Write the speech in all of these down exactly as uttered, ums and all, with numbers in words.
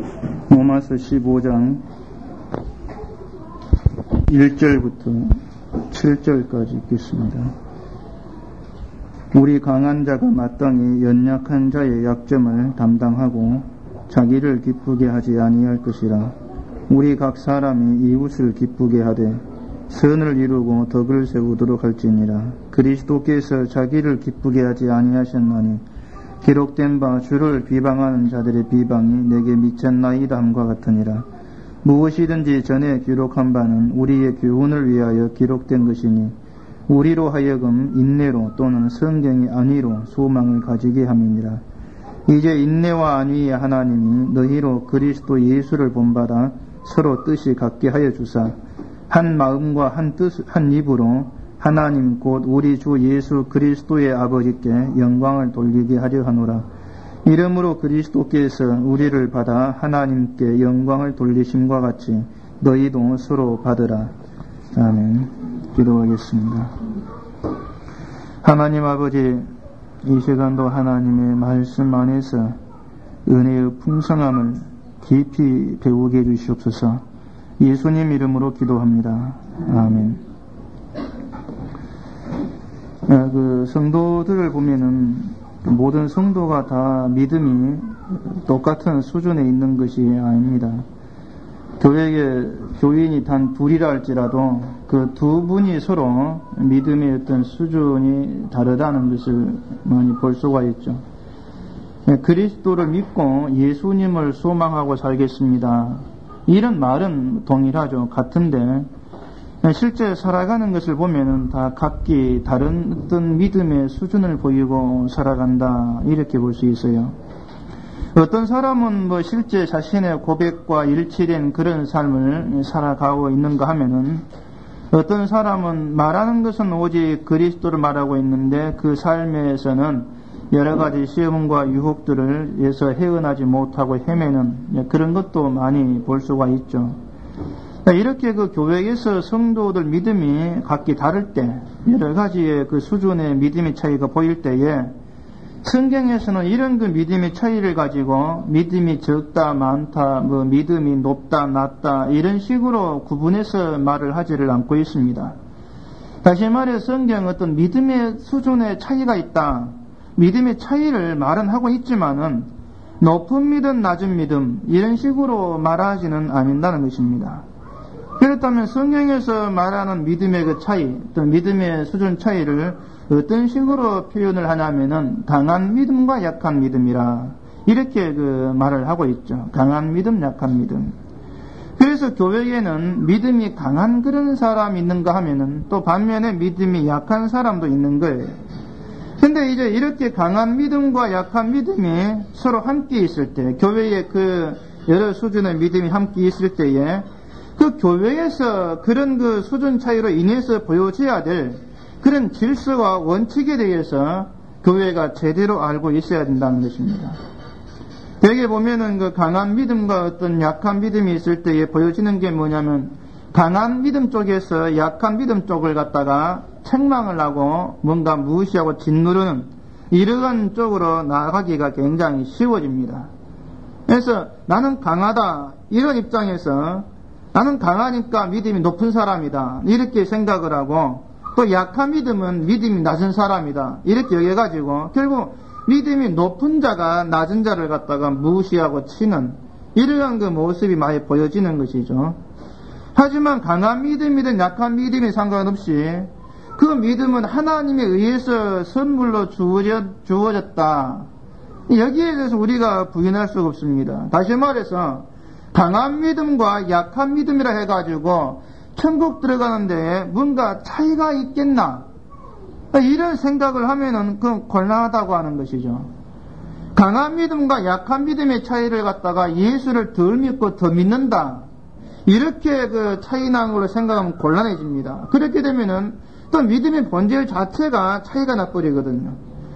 로마서 십오 장 일 절부터 칠 절까지 읽겠습니다. 우리 강한 자가 마땅히 연약한 자의 약점을 담당하고 자기를 기쁘게 하지 아니할 것이라. 우리 각 사람이 이웃을 기쁘게 하되 선을 이루고 덕을 세우도록 할지니라. 그리스도께서 자기를 기쁘게 하지 아니하셨나니 기록된 바 주를 비방하는 자들의 비방이 내게 미쳤나이다 함과 같으니라. 무엇이든지 전에 기록한 바는 우리의 교훈을 위하여 기록된 것이니 우리로 하여금 인내로 또는 성경의 안위로 소망을 가지게 함이니라. 이제 인내와 안위의 하나님이 너희로 그리스도 예수를 본받아 서로 뜻이 같게 하여 주사 한 마음과 한 뜻, 한 입으로 하나님 곧 우리 주 예수 그리스도의 아버지께 영광을 돌리게 하려 하노라. 이러므로 그리스도께서 우리를 받아 하나님께 영광을 돌리심과 같이 너희도 서로 받으라. 아멘. 기도하겠습니다. 하나님 아버지, 이 시간도 하나님의 말씀 안에서 은혜의 풍성함을 깊이 배우게 해주시옵소서. 예수님 이름으로 기도합니다. 아멘. 그 성도들을 보면은 모든 성도가 다 믿음이 똑같은 수준에 있는 것이 아닙니다. 교회에 교인이 단 둘이라 할지라도 그 두 분이 서로 믿음의 어떤 수준이 다르다는 것을 많이 볼 수가 있죠. 그리스도를 믿고 예수님을 소망하고 살겠습니다. 이런 말은 동일하죠. 같은데 실제 살아가는 것을 보면은 다 각기 다른 어떤 믿음의 수준을 보이고 살아간다, 이렇게 볼 수 있어요. 어떤 사람은 뭐 실제 자신의 고백과 일치된 그런 삶을 살아가고 있는가 하면은 어떤 사람은 말하는 것은 오직 그리스도를 말하고 있는데 그 삶에서는 여러 가지 시험과 유혹들을 해서 헤어나지 못하고 헤매는 그런 것도 많이 볼 수가 있죠. 이렇게 그 교회에서 성도들 믿음이 각기 다를 때, 여러 가지의 그 수준의 믿음의 차이가 보일 때에 성경에서는 이런 그 믿음의 차이를 가지고 믿음이 적다, 많다, 뭐 믿음이 높다, 낮다 이런 식으로 구분해서 말을 하지를 않고 있습니다. 다시 말해 성경은 어떤 믿음의 수준의 차이가 있다, 믿음의 차이를 말은 하고 있지만은 높은 믿음, 낮은 믿음 이런 식으로 말하지는 않는다는 것입니다. 그렇다면 성경에서 말하는 믿음의 그 차이, 또 믿음의 수준 차이를 어떤 식으로 표현을 하냐면은 강한 믿음과 약한 믿음이라 이렇게 그 말을 하고 있죠. 강한 믿음, 약한 믿음. 그래서 교회에는 믿음이 강한 그런 사람이 있는가 하면은 또 반면에 믿음이 약한 사람도 있는 거예요. 근데 이제 이렇게 강한 믿음과 약한 믿음이 서로 함께 있을 때, 교회에 그 여러 수준의 믿음이 함께 있을 때에 그 교회에서 그런 그 수준 차이로 인해서 보여져야 될 그런 질서와 원칙에 대해서 교회가 제대로 알고 있어야 된다는 것입니다. 대개 보면은 그 강한 믿음과 어떤 약한 믿음이 있을 때에 보여지는 게 뭐냐면 강한 믿음 쪽에서 약한 믿음 쪽을 갖다가 책망을 하고 뭔가 무시하고 짓누르는 이러한 쪽으로 나아가기가 굉장히 쉬워집니다. 그래서 나는 강하다 이런 입장에서 나는 강하니까 믿음이 높은 사람이다 이렇게 생각을 하고, 또 약한 믿음은 믿음이 낮은 사람이다 이렇게 여겨가지고 결국 믿음이 높은 자가 낮은 자를 갖다가 무시하고 치는 이러한 그 모습이 많이 보여지는 것이죠. 하지만 강한 믿음이든 약한 믿음이 상관없이 그 믿음은 하나님에 의해서 선물로 주어졌, 주어졌다. 여기에 대해서 우리가 부인할 수가 없습니다. 다시 말해서 강한 믿음과 약한 믿음이라 해가지고 천국 들어가는데 뭔가 차이가 있겠나, 이런 생각을 하면은 그 곤란하다고 하는 것이죠. 강한 믿음과 약한 믿음의 차이를 갖다가 예수를 덜 믿고 더 믿는다, 이렇게 그 차이 나는 걸로 생각하면 곤란해집니다. 그렇게 되면은 또 믿음의 본질 자체가 차이가 나버리거든요.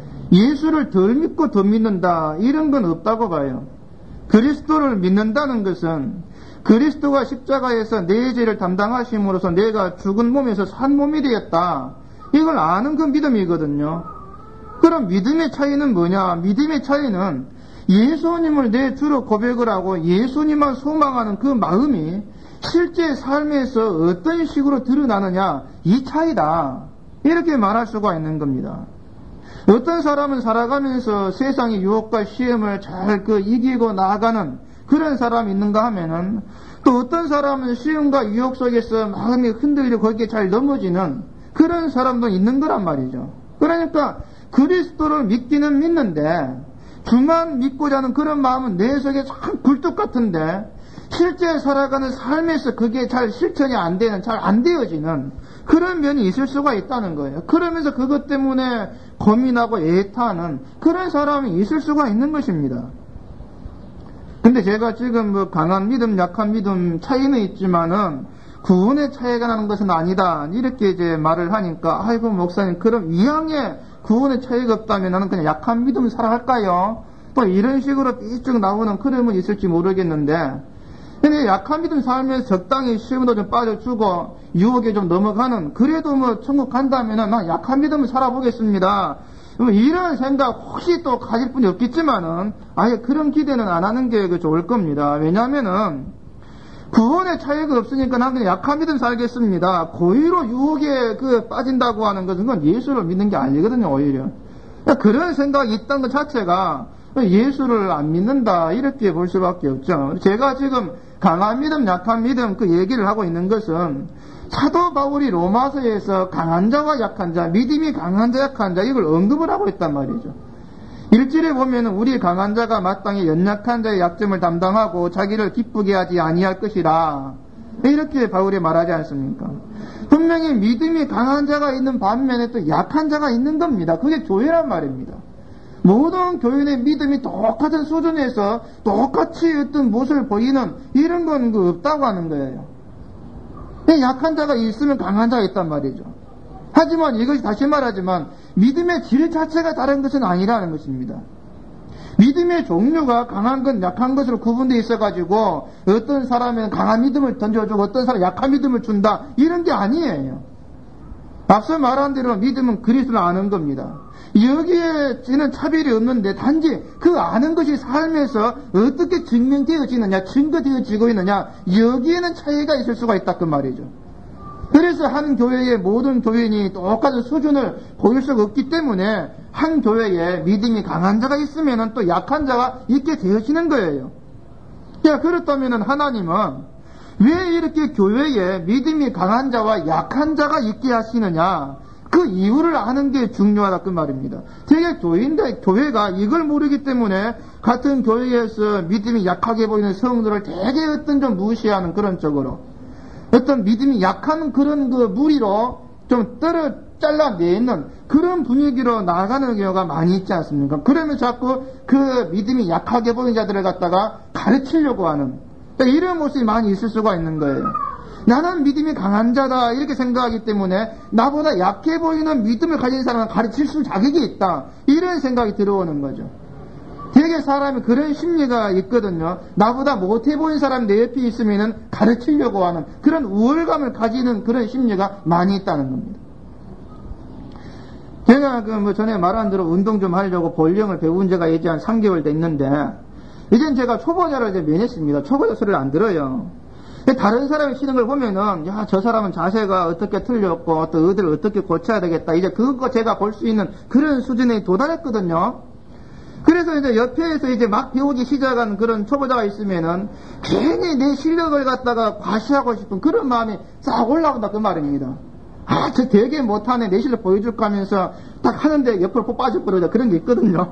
예수를 덜 믿고 더 믿는다, 이런 건 없다고 봐요. 그리스도를 믿는다는 것은 그리스도가 십자가에서 내 죄를 담당하심으로써 내가 죽은 몸에서 산 몸이 되었다, 이걸 아는 그 믿음이거든요. 그럼 믿음의 차이는 뭐냐? 믿음의 차이는 예수님을 내 주로 고백을 하고 예수님만 소망하는 그 마음이 실제 삶에서 어떤 식으로 드러나느냐, 이 차이다. 이렇게 말할 수가 있는 겁니다. 어떤 사람은 살아가면서 세상의 유혹과 시험을 잘 그 이기고 나아가는 그런 사람이 있는가 하면은, 또 어떤 사람은 시험과 유혹 속에서 마음이 흔들리고 거기에 잘 넘어지는 그런 사람도 있는 거란 말이죠. 그러니까 그리스도를 믿기는 믿는데 주만 믿고자 하는 그런 마음은 내 속에 참 굴뚝 같은데 실제 살아가는 삶에서 그게 잘 실천이 안 되는, 잘 안 되어지는 그런 면이 있을 수가 있다는 거예요. 그러면서 그것 때문에 고민하고 애타는 그런 사람이 있을 수가 있는 것입니다. 근데 제가 지금 뭐 강한 믿음, 약한 믿음 차이는 있지만은 구원의 차이가 나는 것은 아니다. 이렇게 이제 말을 하니까, 아이고, 목사님, 그럼 이왕에 구원의 차이가 없다면 나는 그냥 약한 믿음 살아갈까요? 또 이런 식으로 삐쭉 나오는 그림은 있을지 모르겠는데, 근데 약한 믿음 살면서 적당히 시험도 좀 빠져주고, 유혹에 좀 넘어가는, 그래도 뭐 천국 간다면은 난 약한 믿음을 살아보겠습니다. 이런 생각 혹시 또 가질 분이 없겠지만은, 아예 그런 기대는 안 하는 게 좋을 겁니다. 왜냐면은, 구원의 차이가 없으니까 난 그냥 약한 믿음 살겠습니다. 고의로 유혹에 그 빠진다고 하는 것은 그건 예수를 믿는 게 아니거든요, 오히려. 그런 생각이 있다는 것 자체가 예수를 안 믿는다, 이렇게 볼 수밖에 없죠. 제가 지금 강한 믿음, 약한 믿음 그 얘기를 하고 있는 것은 사도 바울이 로마서에서 강한 자와 약한 자, 믿음이 강한 자, 약한 자, 이걸 언급을 하고 있단 말이죠. 일절에 보면은 우리 강한 자가 마땅히 연약한 자의 약점을 담당하고 자기를 기쁘게 하지 아니할 것이라, 이렇게 바울이 말하지 않습니까? 분명히 믿음이 강한 자가 있는 반면에 또 약한 자가 있는 겁니다. 그게 교회란 말입니다. 모든 교인의 믿음이 똑같은 수준에서 똑같이 어떤 모습을 보이는 이런 건 그 없다고 하는 거예요. 약한 자가 있으면 강한 자가 있단 말이죠. 하지만 이것이 다시 말하지만 믿음의 질 자체가 다른 것은 아니라는 것입니다. 믿음의 종류가 강한 것, 약한 것으로 구분되어 있어가지고 어떤 사람은 강한 믿음을 던져주고 어떤 사람은 약한 믿음을 준다, 이런 게 아니에요. 앞서 말한 대로 믿음은 그리스도를 아는 겁니다. 여기에는 차별이 없는데 단지 그 아는 것이 삶에서 어떻게 증명되어지느냐, 증거되어지고 있느냐, 여기에는 차이가 있을 수가 있다 그 말이죠. 그래서 한 교회의 모든 교인이 똑같은 수준을 보일 수가 없기 때문에 한 교회에 믿음이 강한 자가 있으면 또 약한 자가 있게 되어지는 거예요. 야, 그렇다면 하나님은 왜 이렇게 교회에 믿음이 강한 자와 약한 자가 있게 하시느냐, 그 이유를 아는 게 중요하다 그 말입니다. 되게 교회인데 교회가 이걸 모르기 때문에 같은 교회에서 믿음이 약하게 보이는 성도를 되게 어떤 좀 무시하는 그런 쪽으로, 어떤 믿음이 약한 그런 그 무리로 좀 떨어 잘라내는 그런 분위기로 나아가는 경우가 많이 있지 않습니까? 그러면 자꾸 그 믿음이 약하게 보이는 자들을 갖다가 가르치려고 하는 이런 모습이 많이 있을 수가 있는 거예요. 나는 믿음이 강한 자다 이렇게 생각하기 때문에 나보다 약해 보이는 믿음을 가진 사람은 가르칠 수 자격이 있다, 이런 생각이 들어오는 거죠. 되게 사람이 그런 심리가 있거든요. 나보다 못해 보이는 사람이 내 옆에 있으면 가르치려고 하는 그런 우월감을 가지는 그런 심리가 많이 있다는 겁니다. 제가 그 뭐 전에 말한 대로 운동 좀 하려고 볼링을 배운 지가 이제 한 삼 개월 됐는데, 이젠 제가 초보자를 이제 면했습니다. 초보자 소리를 안 들어요. 다른 사람이 치는 걸 보면은, 야, 저 사람은 자세가 어떻게 틀렸고, 또 어디를 어떻게 고쳐야 되겠다, 이제 그거 제가 볼 수 있는 그런 수준에 도달했거든요. 그래서 이제 옆에서 이제 막 배우기 시작한 그런 초보자가 있으면은 괜히 내 실력을 갖다가 과시하고 싶은 그런 마음이 싹 올라온다 그 말입니다. 아, 저 되게 못하네, 내 실력 보여줄까 하면서 딱 하는데 옆으로 꼭 빠져버리자, 그런 게 있거든요.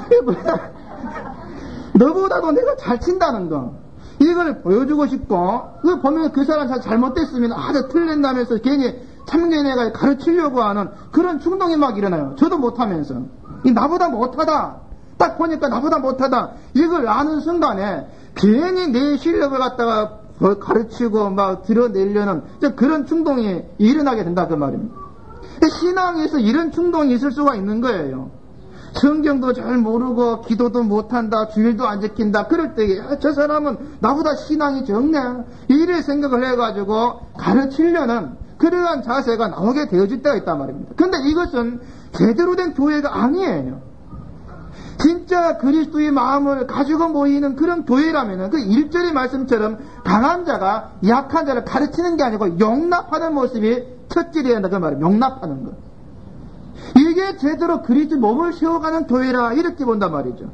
너보다도 내가 잘 친다는 거, 이걸 보여주고 싶고, 그 보면 그 사람 잘 잘못됐으면 아, 저 틀린다면서 괜히 참견해가 가르치려고 하는 그런 충동이 막 일어나요. 저도 못하면서 이 나보다 못하다, 딱 보니까 나보다 못하다, 이걸 아는 순간에 괜히 내 실력을 갖다가 가르치고 막 드러내려는 그런 충동이 일어나게 된다 그 말입니다. 신앙에서 이런 충동이 있을 수가 있는 거예요. 성경도 잘 모르고 기도도 못한다, 주일도 안 지킨다, 그럴 때 저 사람은 나보다 신앙이 적네, 이래 생각을 해가지고 가르치려는 그러한 자세가 나오게 되어질 때가 있단 말입니다. 근데 이것은 제대로 된 교회가 아니에요. 진짜 그리스도의 마음을 가지고 모이는 그런 교회라면은 그 일 절의 말씀처럼 강한 자가 약한 자를 가르치는 게 아니고 용납하는 모습이 첫째여야 한다 그 말이에요. 용납하는 것. 이게 제대로 그리스도의 몸을 세워가는 교회라 이렇게 본단 말이죠.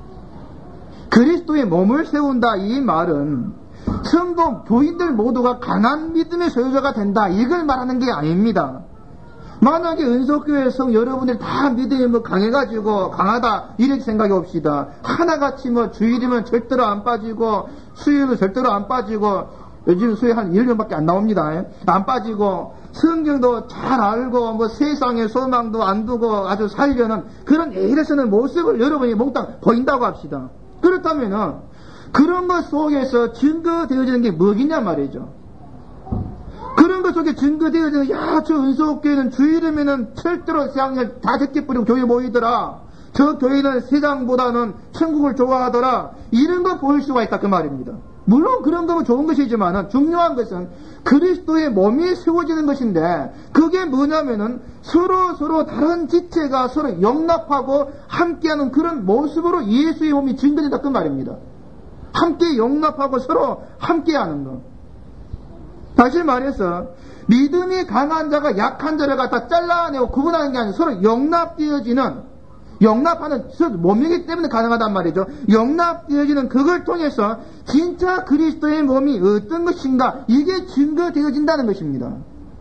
그리스도의 몸을 세운다 이 말은 성도 교인들 모두가 강한 믿음의 소유자가 된다 이걸 말하는 게 아닙니다. 만약에 은속교회 성 여러분들이 다 믿음이 뭐 강해가지고 강하다 이렇게 생각해 봅시다. 하나같이 뭐 주일이면 절대로 안 빠지고 수요일은 절대로 안 빠지고 요즘 수요일 한 일 년밖에 안 나옵니다. 안 빠지고 성경도 잘 알고 뭐 세상의 소망도 안 두고 아주 살려는 그런 애를 모습을 여러분이 몽땅 보인다고 합시다. 그렇다면은 그런 것 속에서 증거되어지는 게 뭐겠냐 말이죠. 그런 것 속에 증거되어지는 야, 저 은속교회는 주일이면은 절대로 세상을 다 제껴버리고 교회 모이더라. 저 교회는 세상보다는 천국을 좋아하더라. 이런 거 보일 수가 있다 그 말입니다. 물론 그런 거면 좋은 것이지만 중요한 것은 그리스도의 몸이 세워지는 것인데 그게 뭐냐면은 서로 서로 다른 지체가 서로 용납하고 함께하는 그런 모습으로 예수의 몸이 증거된다 그 말입니다. 함께 용납하고 서로 함께하는 것. 다시 말해서 믿음이 강한 자가 약한 자를 갖다 잘라내고 구분하는 게 아니라 서로 용납되어지는 용납하는 몸이기 때문에 가능하단 말이죠. 용납되어지는 그걸 통해서 진짜 그리스도의 몸이 어떤 것인가 이게 증거되어진다는 것입니다.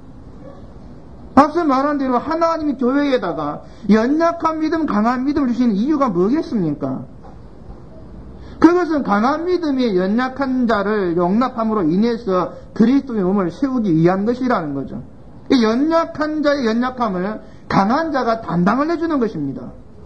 앞서 말한 대로 하나님이 교회에다가 연약한 믿음, 강한 믿음을 주시는 이유가 뭐겠습니까? 그것은 강한 믿음이 연약한 자를 용납함으로 인해서 그리스도의 몸을 세우기 위한 것이라는 거죠. 이 연약한 자의 연약함을 강한 자가 담당을 해주는 것입니다.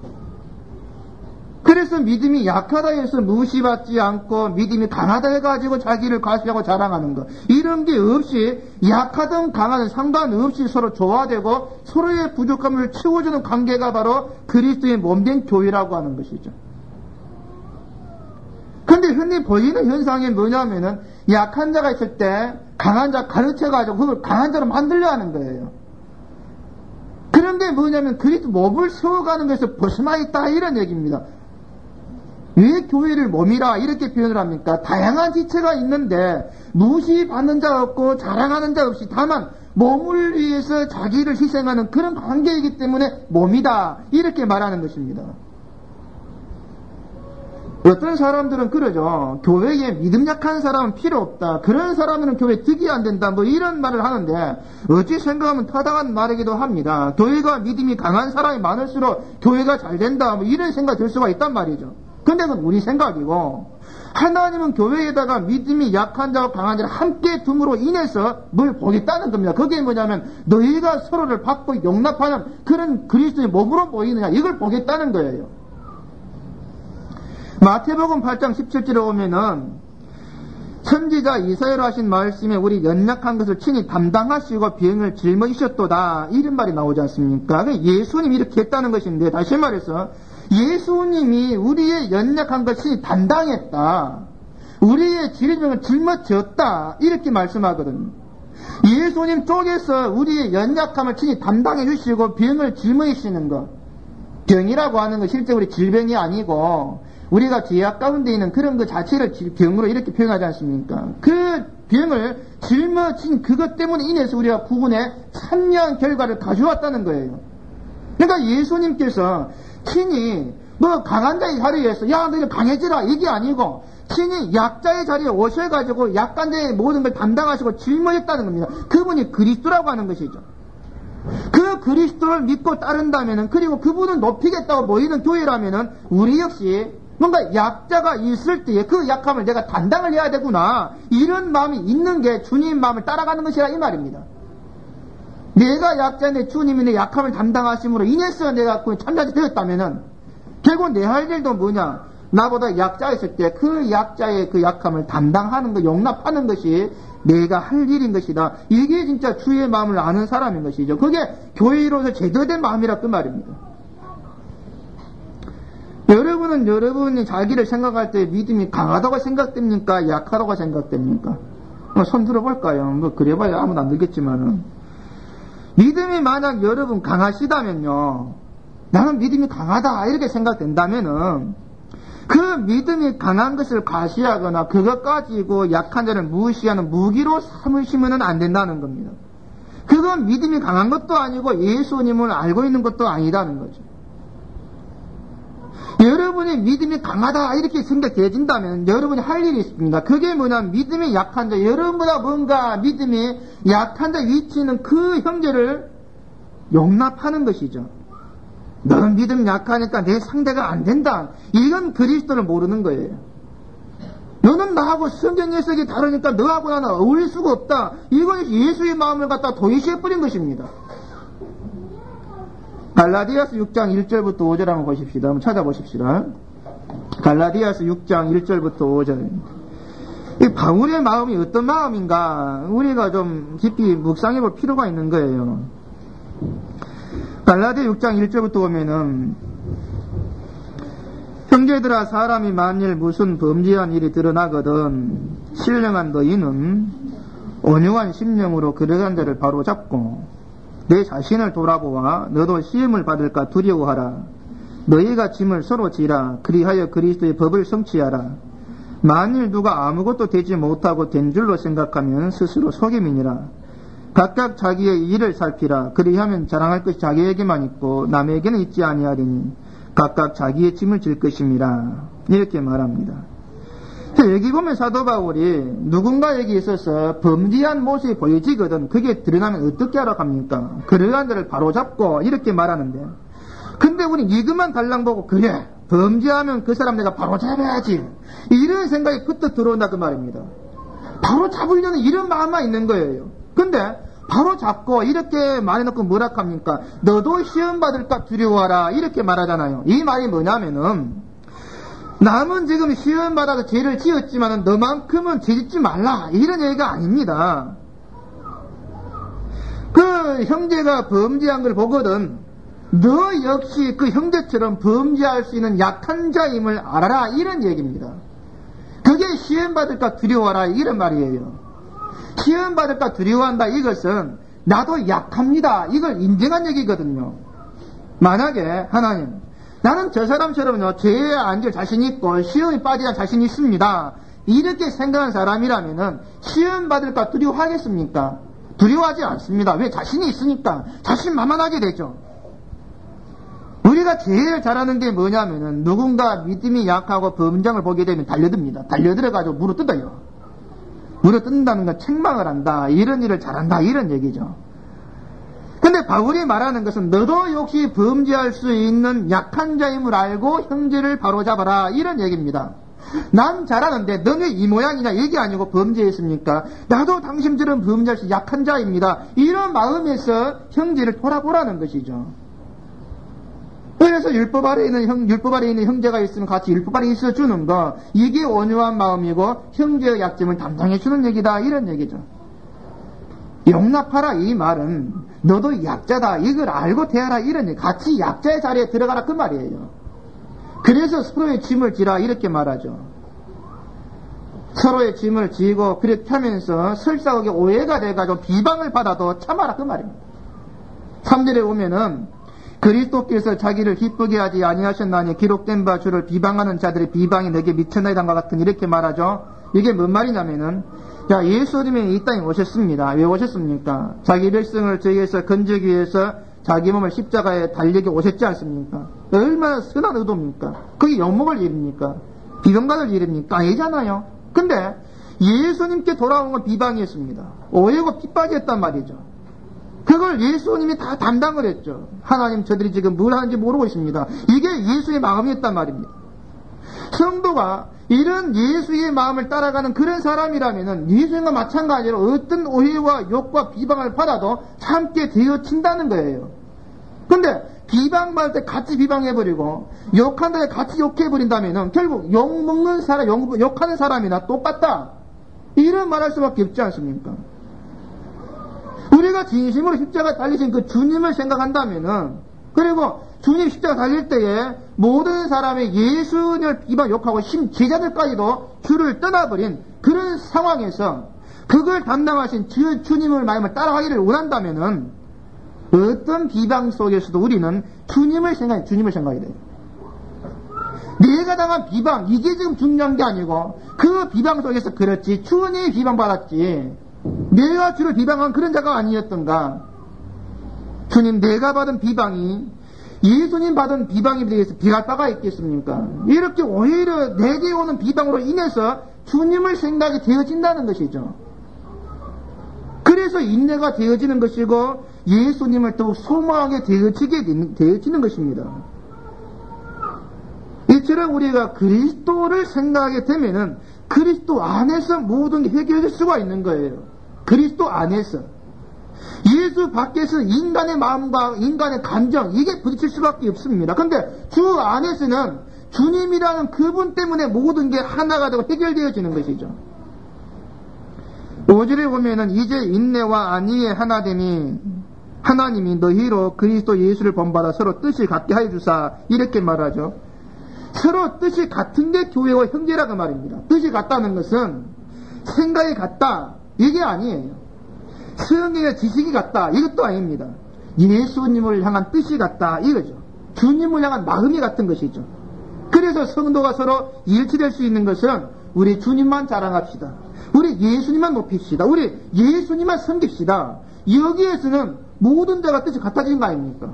그래서 믿음이 약하다 해서 무시받지 않고 믿음이 강하다 해가지고 자기를 과시하고 자랑하는 것 이런 게 없이 약하든 강하든 상관없이 서로 조화되고 서로의 부족함을 채워주는 관계가 바로 그리스도의 몸된 교회라고 하는 것이죠. 근데 흔히 보이는 현상이 뭐냐면은 약한 자가 있을 때 강한 자 가르쳐가지고 그걸 강한 자로 만들려 하는 거예요. 그런 게 뭐냐면 그리스도 몸을 세워가는 것에서 벗어나 있다 이런 얘기입니다. 왜 교회를 몸이라 이렇게 표현을 합니까? 다양한 지체가 있는데 무시받는 자 없고 자랑하는 자 없이 다만 몸을 위해서 자기를 희생하는 그런 관계이기 때문에 몸이다 이렇게 말하는 것입니다. 어떤 사람들은 그러죠. 교회에 믿음 약한 사람은 필요 없다. 그런 사람은 교회에 득이 안 된다. 뭐 이런 말을 하는데 어찌 생각하면 타당한 말이기도 합니다. 교회가 믿음이 강한 사람이 많을수록 교회가 잘 된다. 뭐 이런 생각이 들 수가 있단 말이죠. 근데 그건 우리 생각이고 하나님은 교회에다가 믿음이 약한 자와 강한 자를 함께 둠으로 인해서 뭘 보겠다는 겁니다. 그게 뭐냐면 너희가 서로를 받고 용납하는 그런 그리스도의 몸으로 보이느냐 이걸 보겠다는 거예요. 마태복음 팔 장 십칠 절에 오면은 선지자 이사야로 하신 말씀에 우리 연약한 것을 친히 담당하시고 병을 짊어지셨도다 이런 말이 나오지 않습니까? 예수님이 이렇게 했다는 것인데 다시 말해서 예수님이 우리의 연약한 것을 담당했다. 우리의 질병을 짊어졌다. 이렇게 말씀하거든요. 예수님 쪽에서 우리의 연약함을 친히 담당해 주시고 병을 짊어지시는 것. 병이라고 하는 건 실제 우리 질병이 아니고 우리가 죄악 가운데 있는 그런 것 자체를 병으로 이렇게 표현하지 않습니까? 그 병을 짊어진 그것 때문에 인해서 우리가 부분에 참여한 결과를 가져왔다는 거예요. 그러니까 예수님께서 친히 뭐 강한 자의 자리에서 야 너희는 강해지라 이게 아니고 친히 약자의 자리에 오셔가지고 약한 자의 모든 걸 담당하시고 짊어졌다는 겁니다. 그분이 그리스도라고 하는 것이죠. 그 그리스도를 믿고 따른다면은 그리고 그분을 높이겠다고 모이는 교회라면은 우리 역시 뭔가 약자가 있을 때에 그 약함을 내가 담당을 해야 되구나 이런 마음이 있는 게 주님 마음을 따라가는 것이라 이 말입니다. 내가 약자인데 주님이 내 약함을 담당하심으로 인해서 내가 참자가 되었다면은 결국 내 할 일도 뭐냐? 나보다 약자였을 때 그 약자의 그 약함을 담당하는 것, 용납하는 것이 내가 할 일인 것이다. 이게 진짜 주의 마음을 아는 사람인 것이죠. 그게 교회로서 제대로 된 마음이라 그 말입니다. 여러분은 여러분이 자기를 생각할 때 믿음이 강하다고 생각됩니까? 약하다고 생각됩니까? 손 들어볼까요? 뭐 그래봐야 아무도 안 들겠지만은 믿음이 만약 여러분 강하시다면요 나는 믿음이 강하다 이렇게 생각된다면은 그 믿음이 강한 것을 과시하거나 그것 가지고 약한 자를 무시하는 무기로 삼으시면 안 된다는 겁니다. 그건 믿음이 강한 것도 아니고 예수님을 알고 있는 것도 아니다는 거죠. 여러분이 믿음이 강하다 이렇게 생각되어진다면 여러분이 할 일이 있습니다. 그게 뭐냐면 믿음이 약한 자, 여러분보다 뭔가 믿음이 약한 자 위치에 있는 그 형제를 용납하는 것이죠. 너는 믿음 약하니까 내 상대가 안 된다. 이건 그리스도를 모르는 거예요. 너는 나하고 성경 해석이 다르니까 너하고 나는 어울릴 수가 없다. 이건 예수의 마음을 갖다 도외시해버린 것입니다. 갈라디아서 육 장 일 절부터 오 절 한번 보십시다. 한번 찾아보십시다. 갈라디아서 육 장 일 절부터 오 절. 이 바울의 마음이 어떤 마음인가 우리가 좀 깊이 묵상해 볼 필요가 있는 거예요. 갈라디아 육 장 일 절부터 보면은 형제들아 사람이 만일 무슨 범죄한 일이 드러나거든 신령한 너희는 온유한 심령으로 그러한 자를 바로잡고 내 자신을 돌아보아 너도 시험을 받을까 두려워하라. 너희가 짐을 서로 지라. 그리하여 그리스도의 법을 성취하라. 만일 누가 아무것도 되지 못하고 된 줄로 생각하면 스스로 속임이니라. 각각 자기의 일을 살피라. 그리하면 자랑할 것이 자기에게만 있고 남에게는 있지 아니하리니 각각 자기의 짐을 질 것임이라. 이렇게 말합니다. 여기 보면 사도 바울이 누군가에게 있어서 범죄한 모습이 보여지거든 그게 드러나면 어떻게 하라고 합니까? 그러한 자를 바로잡고 이렇게 말하는데 근데 우리 이것만 달랑 보고 그래 범죄하면 그 사람 내가 바로잡아야지 이런 생각이 그때 들어온다 그 말입니다. 바로잡으려는 이런 마음만 있는 거예요. 근데 바로 잡고 이렇게 말해놓고 뭐라 합니까? 너도 시험 받을까 두려워하라 이렇게 말하잖아요. 이 말이 뭐냐면은 남은 지금 시험 받아서 죄를 지었지만 너만큼은 죄 짓지 말라 이런 얘기가 아닙니다. 그 형제가 범죄한 걸 보거든 너 역시 그 형제처럼 범죄할 수 있는 약한 자임을 알아라 이런 얘기입니다. 그게 시험 받을까 두려워하라 이런 말이에요. 시험 받을까 두려워한다 이것은 나도 약합니다 이걸 인정한 얘기거든요. 만약에 하나님 나는 저 사람처럼요 죄에 앉을 자신이 있고 시험에 빠지는 자신이 있습니다 이렇게 생각한 사람이라면은 시험 받을까 두려워하겠습니까? 두려워하지 않습니다. 왜? 자신이 있으니까 자신만만하게 되죠. 우리가 제일 잘하는 게 뭐냐면은 누군가 믿음이 약하고 범장을 보게 되면 달려듭니다. 달려들어가지고 물어 뜯어요. 물어 뜯는다는 건 책망을 한다 이런 일을 잘한다 이런 얘기죠. 근데 바울이 말하는 것은 너도 역시 범죄할 수 있는 약한 자임을 알고 형제를 바로잡아라 이런 얘기입니다. 난 잘하는데 너는 왜 이 모양이냐 얘기 아니고 범죄했습니까? 나도 당신들은 범죄할 수 약한 자입니다. 이런 마음에서 형제를 돌아보라는 것이죠. 그래서 율법 아래에 있는 형, 율법 아래에 있는 형제가 있으면 같이 율법 아래에 있어 주는 거 이게 온유한 마음이고 형제의 약점을 담당해 주는 얘기다 이런 얘기죠. 용납하라 이 말은 너도 약자다 이걸 알고 대하라 이런 얘기 같이 약자의 자리에 들어가라 그 말이에요. 그래서 서로의 짐을 지라 이렇게 말하죠. 서로의 짐을 지고 그렇게 하면서 설사하게 오해가 돼가지고 비방을 받아도 참아라 그 말입니다. 삼 절에 오면은 그리스도께서 자기를 기쁘게 하지 아니하셨나니 기록된 바 주를 비방하는 자들의 비방이 내게 미쳤나이단과 같은 이렇게 말하죠. 이게 뭔 말이냐면은 자 예수님이 이 땅에 오셨습니다. 왜 오셨습니까? 자기 백성을 저희에서 건지기 위해서 자기 몸을 십자가에 달리게 오셨지 않습니까? 얼마나 선한 의도입니까? 그게 욕먹을 일입니까? 비방받을 일입니까? 아니잖아요. 근데 예수님께 돌아온 건 비방이었습니다. 오해고 핍박이었단 말이죠. 그걸 예수님이 다 담당을 했죠. 하나님 저들이 지금 뭘 하는지 모르고 있습니다. 이게 예수의 마음이었단 말입니다. 성도가 이런 예수의 마음을 따라가는 그런 사람이라면 예수님과 마찬가지로 어떤 오해와 욕과 비방을 받아도 참게 되어친다는 거예요. 근데 비방받을 때 같이 비방해버리고 욕한다 때 같이 욕해버린다면 결국 욕먹는 사람, 욕, 욕하는 사람이나 똑같다 이런 말할 수밖에 없지 않습니까? 우리가 진심으로 십자가 달리신 그 주님을 생각한다면은 그리고 주님 십자가 달릴 때에 모든 사람의 예수님을 비방 욕하고 심 제자들까지도 주를 떠나버린 그런 상황에서 그걸 담당하신 주, 주님을 마음을 따라가기를 원한다면은 어떤 비방 속에서도 우리는 주님을 생각해, 주님을 생각해야 돼요. 내가 당한 비방, 이게 지금 중요한 게 아니고, 그 비방 속에서 그렇지, 주님이 비방받았지, 내가 주를 비방한 그런 자가 아니었던가. 주님, 내가 받은 비방이 예수님 받은 비방에 대해서 비할 바가 있겠습니까? 이렇게 오히려 내게 오는 비방으로 인해서 주님을 생각이 되어진다는 것이죠. 그래서 인내가 되어지는 것이고 예수님을 더욱 소망하게 되어지게 되어지는 것입니다. 이처럼 우리가 그리스도를 생각하게 되면은 그리스도 안에서 모든 게 해결될 수가 있는 거예요. 그리스도 안에서. 예수 밖에서 인간의 마음과 인간의 감정, 이게 부딪힐 수밖에 없습니다. 근데 주 안에서는 주님이라는 그분 때문에 모든 게 하나가 되고 해결되어지는 것이죠. 오 절에 보면은 이제 인내와 안위의 하나됨이 하나님이 너희로 그리스도 예수를 본받아 서로 뜻을 같게 하여 주사, 이렇게 말하죠. 서로 뜻이 같은 게 교회와 형제라고 말입니다. 뜻이 같다는 것은 생각이 같다, 이게 아니에요. 성경의 지식이 같다, 이것도 아닙니다. 예수님을 향한 뜻이 같다, 이거죠. 주님을 향한 마음이 같은 것이죠. 그래서 성도가 서로 일치될 수 있는 것은 우리 주님만 자랑합시다. 우리 예수님만 높입시다. 우리 예수님만 섬깁시다. 여기에서는 모든 자가 뜻이 같아지는 거 아닙니까?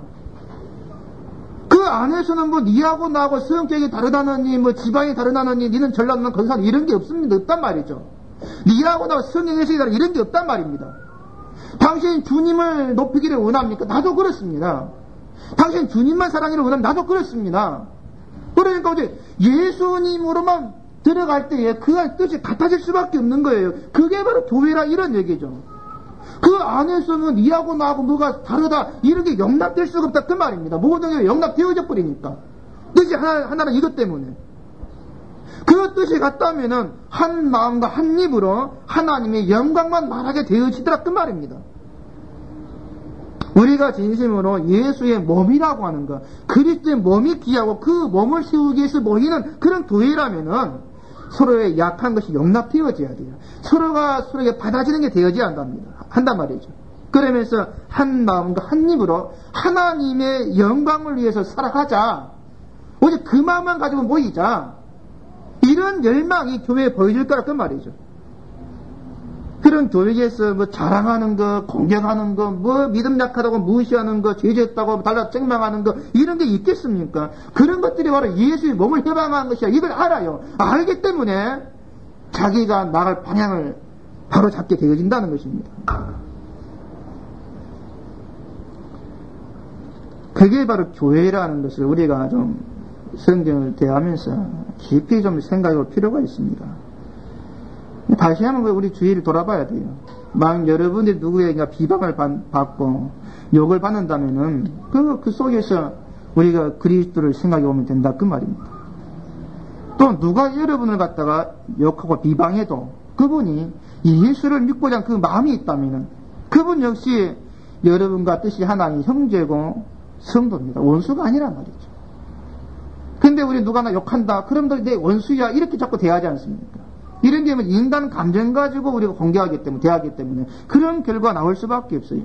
그 안에서는 뭐 니하고 나하고 성격이 다르다느니 뭐 지방이 다르다느니 니는 전라도는 거기서 이런 게 없습니다. 없단 말이죠. 니하고 나하고 성경 해석이 다르다 이런 게 없단 말입니다. 당신 주님을 높이기를 원합니까? 나도 그렇습니다. 당신 주님만 사랑하기를 원하면 나도 그렇습니다. 그러니까 이제 예수님으로만 들어갈 때에 그 뜻이 같아질 수밖에 없는 거예요. 그게 바로 교회라 이런 얘기죠. 그 안에서는 니하고 나하고 뭐가 다르다 이런 게 용납될 수가 없다 그 말입니다. 모든 게 용납되어져 버리니까. 뜻이 하나, 하나는 이것 때문에. 그 뜻이 같다면은 한 마음과 한 입으로 하나님의 영광만 말하게 되어지더라 그 말입니다. 우리가 진심으로 예수의 몸이라고 하는 것, 그리스도의 몸이 귀하고 그 몸을 세우기 위해서 모이는 그런 교회라면은 서로의 약한 것이 용납되어져야 돼요. 서로가 서로에게 받아지는 게 되어져야 한답니다. 한단 말이죠. 그러면서 한 마음과 한 입으로 하나님의 영광을 위해서 살아가자. 오직 그 마음만 가지고 모이자. 이런 열망이 교회에 보여질 거라 그 말이죠. 그런 교회에서 뭐 자랑하는 거, 공격하는 거, 뭐 믿음 약하다고 무시하는 거, 죄졌다고 달라 책망하는 거, 이런 게 있겠습니까? 그런 것들이 바로 예수의 몸을 해방하는 것이야. 이걸 알아요. 알기 때문에 자기가 나갈 방향을 바로 잡게 되어진다는 것입니다. 그게 바로 교회라는 것을 우리가 좀 성경을 대하면서 깊이 좀 생각해 볼 필요가 있습니다. 다시 한번 우리 주위를 돌아봐야 돼요. 만약 여러분들이 누구에게 비방을 받고 욕을 받는다면은 그, 그 속에서 우리가 그리스도를 생각해 보면 된다 그 말입니다. 또 누가 여러분을 갖다가 욕하고 비방해도 그분이 예수를 믿고자 하는 그 마음이 있다면은 그분 역시 여러분과 뜻이 하나님 형제고 성도입니다. 원수가 아니란 말이죠. 근데 우리 누가 나 욕한다 그럼 너 내 원수야 이렇게 자꾸 대하지 않습니까? 이런 게 인간 감정 가지고 우리가 공개하기 때문에, 대하기 때문에 그런 결과가 나올 수밖에 없어요.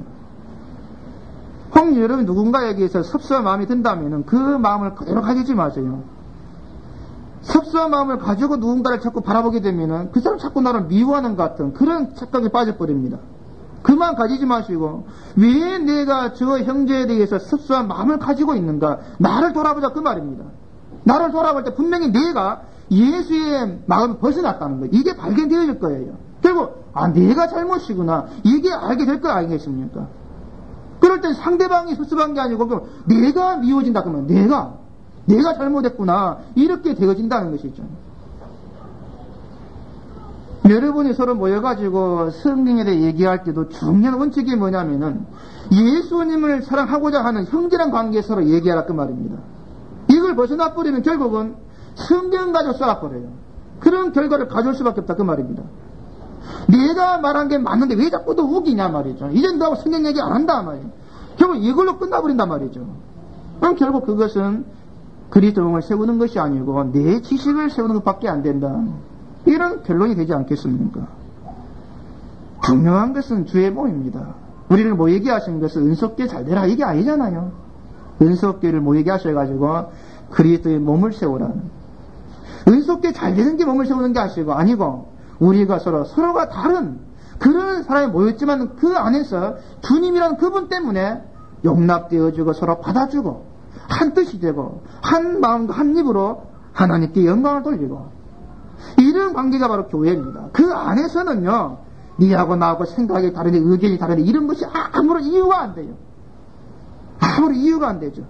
혹 여러분 누군가에게서 섭섭한 마음이 든다면 그 마음을 그대로 가지지 마세요. 섭섭한 마음을 가지고 누군가를 자꾸 바라보게 되면 그 사람 자꾸 나를 미워하는 것 같은 그런 착각에 빠져버립니다. 그만 가지지 마시고 왜 내가 저 형제에 대해서 섭섭한 마음을 가지고 있는가? 나를 돌아보자 그 말입니다. 나를 돌아볼 때 분명히 내가 예수의 마음을 벗어났다는 거예요. 이게 발견되어질 거예요. 결국 아 내가 잘못이구나 이게 알게 될 거 아니겠습니까? 그럴 땐 상대방이 섭섭한 게 아니고 그럼 내가 미워진다 그러면 내가 내가 잘못했구나 이렇게 되어진다는 것이죠. 여러분이 서로 모여가지고 성경에 대해 얘기할 때도 중요한 원칙이 뭐냐면은 예수님을 사랑하고자 하는 형제란 관계에 서로 얘기하라 그 말입니다. 이걸 벗어나버리면 결국은 성경 가지고 쏴버려요. 그런 결과를 가져올 수밖에 없다 그 말입니다. 내가 말한 게 맞는데 왜 자꾸 또 우기냐 말이죠. 이젠 너하고 성경 얘기 안 한다 말이에요. 결국 이걸로 끝나버린단 말이죠. 그럼 결국 그것은 그리스도를 세우는 것이 아니고 내 지식을 세우는 것밖에 안 된다. 이런 결론이 되지 않겠습니까? 중요한 것은 주의 몸입니다. 우리를 모이게 하신 것은 은속교회 잘 되라 이게 아니잖아요. 은속교회를 모이게 하셔가지고 그리스도의 몸을 세우라는, 은속교회 잘 되는 게 몸을 세우는 게 아시고 아니고, 우리가 서로 서로가 다른 그런 사람이 모였지만 그 안에서 주님이라는 그분 때문에 용납되어주고 서로 받아주고 한 뜻이 되고 한 마음과 한 입으로 하나님께 영광을 돌리고, 이런 관계가 바로 교회입니다. 그 안에서는요, 니하고 나하고 생각이 다르니 의견이 다르니 이런 것이 아무런 이유가 안 돼요. 아무런 이유가 안 되죠.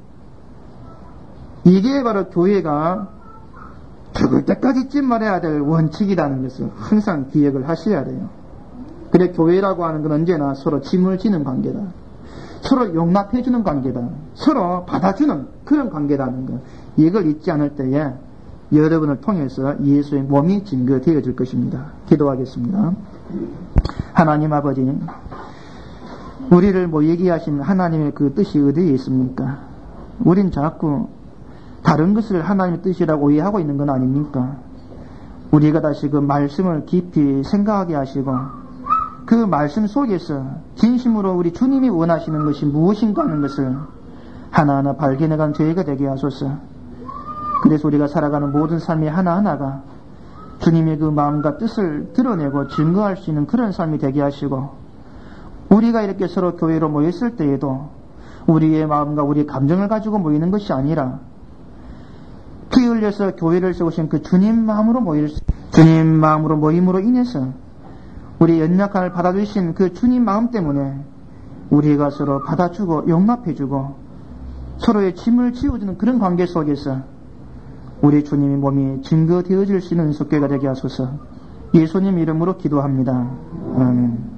이게 바로 교회가 죽을 때까지 찐말해야 될 원칙이라는 것을 항상 기억을 하셔야 돼요. 그래, 교회라고 하는 건 언제나 서로 짐을 지는 관계다. 서로 용납해주는 관계다. 서로 받아주는 그런 관계라는 것. 이걸 잊지 않을 때에 여러분을 통해서 예수의 몸이 증거되어질 것입니다. 기도하겠습니다. 하나님 아버지, 우리를 모이게 하신 하나님의 그 뜻이 어디에 있습니까? 우린 자꾸 다른 것을 하나님의 뜻이라고 오해하고 있는 건 아닙니까? 우리가 다시 그 말씀을 깊이 생각하게 하시고 그 말씀 속에서 진심으로 우리 주님이 원하시는 것이 무엇인가 하는 것을 하나하나 발견해가는 저희가 되게 하소서. 그래서 우리가 살아가는 모든 삶이 하나하나가 주님의 그 마음과 뜻을 드러내고 증거할 수 있는 그런 삶이 되게 하시고, 우리가 이렇게 서로 교회로 모였을 때에도 우리의 마음과 우리의 감정을 가지고 모이는 것이 아니라 피 흘려서 교회를 세우신 그 주님 마음으로 모일 수, 주님 마음으로 모임으로 인해서 우리 연약함을 받아주신 그 주님 마음 때문에 우리가 서로 받아주고 용납해주고 서로의 짐을 지워주는 그런 관계 속에서 우리 주님의 몸이 증거되어질 수 있는 은속교회가 되게 하소서. 예수님 이름으로 기도합니다. 아멘.